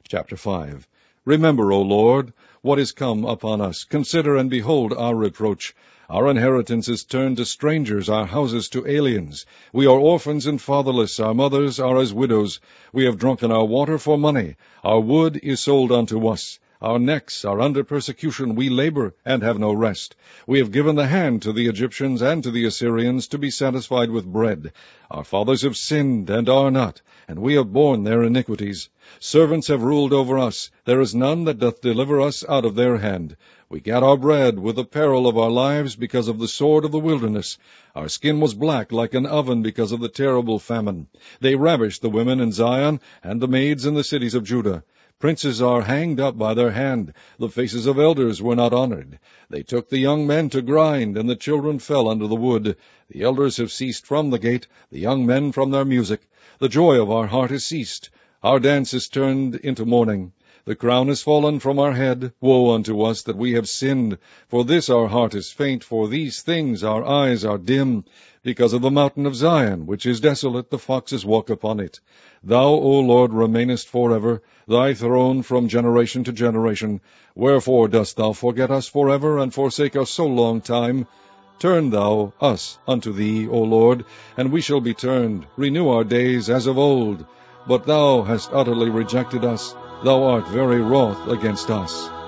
Chapter 5. Remember, O Lord, what is come upon us. Consider and behold our reproach. Our inheritance is turned to strangers, our houses to aliens. We are orphans and fatherless, our mothers are as widows. We have drunken our water for money. Our wood is sold unto us. Our necks are under persecution. We labor and have no rest. We have given the hand to the Egyptians and to the Assyrians to be satisfied with bread. Our fathers have sinned and are not, and we have borne their iniquities. Servants have ruled over us. There is none that doth deliver us out of their hand. We gat our bread with the peril of our lives because of the sword of the wilderness. Our skin was black like an oven because of the terrible famine. They ravished the women in Zion and the maids in the cities of Judah. Princes are hanged up by their hand. The faces of elders were not honored. They took the young men to grind, and the children fell under the wood. The elders have ceased from the gate, the young men from their music. The joy of our heart is ceased. Our dance is turned into mourning. The crown is fallen from our head. Woe unto us that we have sinned. For this our heart is faint, for these things our eyes are dim. Because of the mountain of Zion, which is desolate, the foxes walk upon it. Thou, O Lord, remainest forever, thy throne from generation to generation. Wherefore dost thou forget us forever, and forsake us so long time? Turn thou us unto thee, O Lord, and we shall be turned. Renew our days as of old. But thou hast utterly rejected us. Thou art very wroth against us.